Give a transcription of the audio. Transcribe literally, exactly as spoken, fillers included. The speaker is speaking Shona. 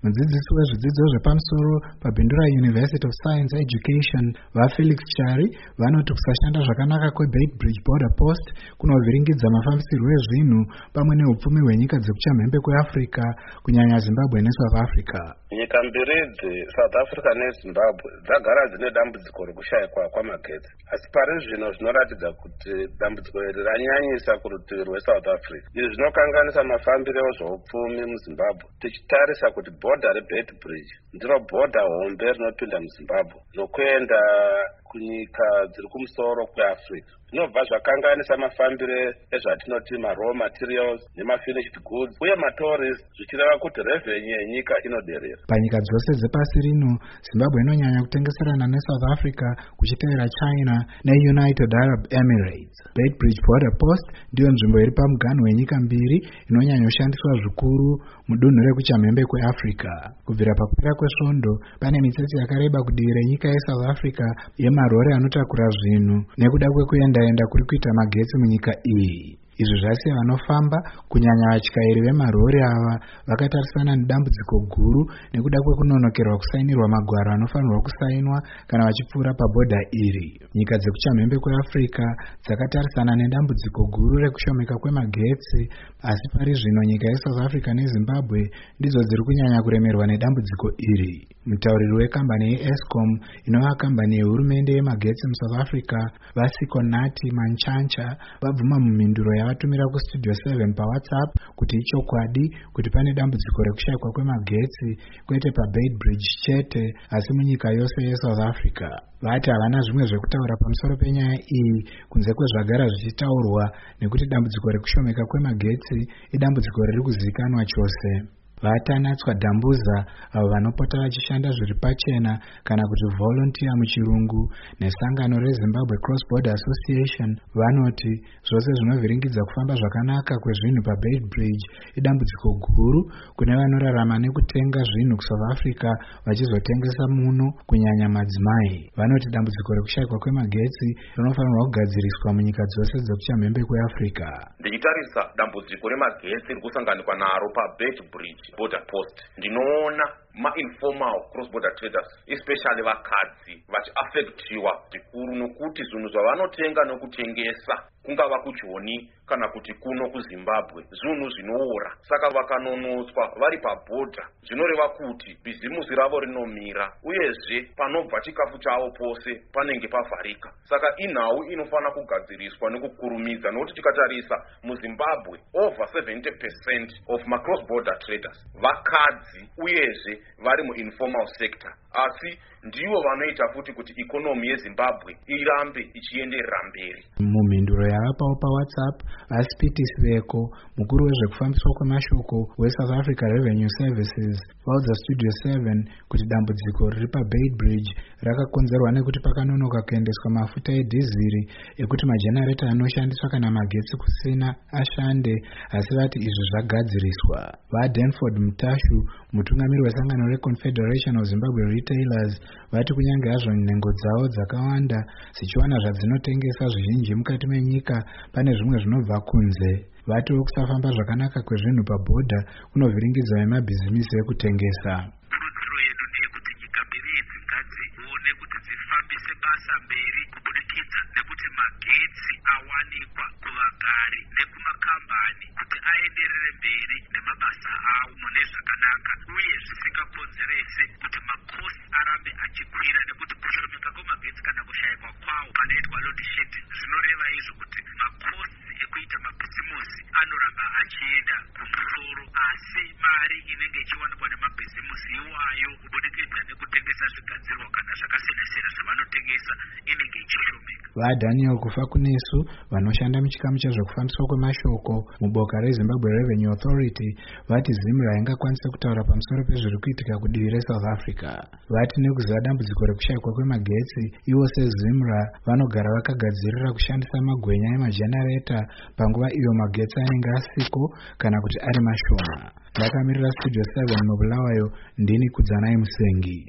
mudzidzisi wezvidzidzo zvepamusoro paBindura University of Science Education vaFelix Chari vanoti kusashanda zvakanaka kweBeitbridge Border Post kunovhiringidza mafambisirwo ezvinhu pamwe neupfumi hwenyika dzekuchamhembe kweAfrica kunyanya Zimbabwe neSouth Africa. Nyika mbiri idzi South Africa neZimbabwe dzagara dzine dambudziko rekushayikwa kwamagetsi, asi pari zvino zvinoratidza kuti dambudziko iri ranyanyisa kurutivi rweSouth Africa. Izvi zvinokanganisa mafambiro ezveupfumi muZimbabwe, tichitarisa kuti bhodha reBeitbridge ndiro bhodha hombe rinopinda muZimbabwe nokuenda kunyika dziri kumusoro kweAfrica. Zvinobva zvakanganisa mafambire ezvatinoti ma-raw materials nema-finished goods uye ma-tourists, zvichireva kuti revenue yenyika inoderera. Panyika dzose dzepasi rino, Zimbabwe inonyanya kutengeserana neSouth Africa kuchitevera China neUnited Arab Emirates. Beitbridge Border Post ndiyo nzvimbo iri pamuganhu wenyika mbiri inonyanya kushandiswa zvikuru mudunhu rekuchamhembe kweAfrica. Kubvira pakukwira kwesvondo, pane mitsetse yakareba kudivi renyika yeSouth Africa yemarori anotakura zvinhu nekuda kwekuenda enda kuri kuita magetsi munyika iyi. Izvi zvasiya vanofamba kunyanya vatyairi vemarori ava vakatarisana nedambudziko guru nekuda kwekunonokerwa kusainirwa magwaro anofanirwa kusainwa kana vachipfuura pabhodha iri. Nyika dzekuchamhembe kweAfrica dzakatarisana nedambudziko guru rekushomeka kwemagetsi, asi pari zvino nyika yeSouth Africa neZimbabwe ndidzo dziri kunyanya kuremerwa nedambudziko iri. Mutauriri wekambani yeEskom inova kambani yehurumende yemagetsi muSouth Africa, Vasiko Nati Manchancha, vabvuma mumhinduro yavatumira kustudio seven paWhatsApp kuti ichokwadi kuti pane dambudziko rekushayikwa kwemagetsi kwete paBeitbridge chete asi munyika yose yeSouth Africa. Vati havana zvimwe zvekutaura pamusoro penyaya iyi kunze kwezvagara zvichitaurwa nekuti dambudziko rekushomeka kwemagetsi idambudziko riri kuzivikanwa chose. Vatanatswa Dambuza avo vanopota vachishanda zviri pachena kana kuti volunteer muchirungu nesangano reZimbabwe Cross Border Association vanoti zvose zvinovhiringidza kufamba zvakanaka kwezvinhu paBeitbridge idambudziko guru kune vanorarama nekutenga zvinhu kuSouth Africa vachizotengesa muno kunyanya madzimai. Vanoti dambudziko rekushayikwa kwemagetsi rinofanirwa kugadziriswa munyika dzose dzekuchamhembe kweAfrica. Ndichitarisa dambudziko remagetsi rikusanganikwa naro paBeitbridge Border Post, ndinoona ma-informal cross-border traders, especially vakadzi, vachiaffectiwa zvikuru nokuti zvinhu zvavanotenga nokutengesa kungava kuJoni kana kuti kuno kuZimbabwe zvinhu zvinoora. Saka vakanonotswa vari pabhodha, zvinoreva kuti bhizimusi ravo rinomira uyezve panobva chikafu chavo pose panenge pavharika. Saka inhau inofana kugadziriswa nekukurumidza nokuti tikatarisa muZimbabwe over seventy percent of ma-cross-border traders vakadzi uyezve vari muinformal sector, asi ndivo vanoita futi kuti ikonomi yeZimbabwe irambe ichienderera mberi. Mumhinduro yavapawo paWhatsApp, Aspiti Sveko, mukuru wezvekufambiswa kwemashoko weSouth Africa Revenue Services, vaudza Studio seven kuti dambudziko riri paBeitbridge rakakonzerwa nekuti pakanonoka kuendeswa mafuta edhiziri ekuti majenareta anoshandiswa kana magetsi kusina ashande, asi vati izvi zvagadziriswa. VaDanford Mutashu, mutungamiri wesangano reConfederation of Zimbabwe Retailers, vati kunyange hazvo nhengo dzavo dzakawanda zichiwana zvadzinotengesa zvizhinji mukati menyika, pane zvimwe zvinobva kunze. Vatiwo kusafamba zvakanaka kwezvinhu pabhodha kunovhiringidza vemabhizimisi ekutengesa. Kurudziro yedu ndeyekuti nyika mbiri idzi ngadzione kuti dzifambise basa mberi kubudikidza nekuti magetsi awanikwa kuvagari nekumakambani kuti aenderere mberi nemabasa avo mune zvakanaka uye zvisingakonzerese kuti makosi arambe achikwira, nekuti kushomeka kwemagetsi kana kushayikwa kwawo panoitwa load shedding zvinoreva izvo kuti makosi ekuita mabhizimusi anoramba achienda kumusoro, asi mari inenge ichiwanikwa nemabhizimusi iwayo kubudikidza nekutengesa zvigadzirwa kana zvakasiyana-siyana zvavanotengesa inenge ichishomeka. VaDaniel Kufakunesu vanoshanda muchikamu chezvekufambiswa kwemashoko muboka reZimbabwe Revenue Authority vati Zimra ingakwanisa kutaura pamusoro pezviri kuitika kudivi reSouth Africa. Vati nekuziva dambudziko rekushayikwa kwemagetsi, ivo seZimra vanogara vakagadzirira kushandisa magwenya emajenareta panguva iyo magetsi anenge asiko kana kuti ari mashoma. Ndakamirira Studio seven mubulawayo, ndini Kudzanai Musengi.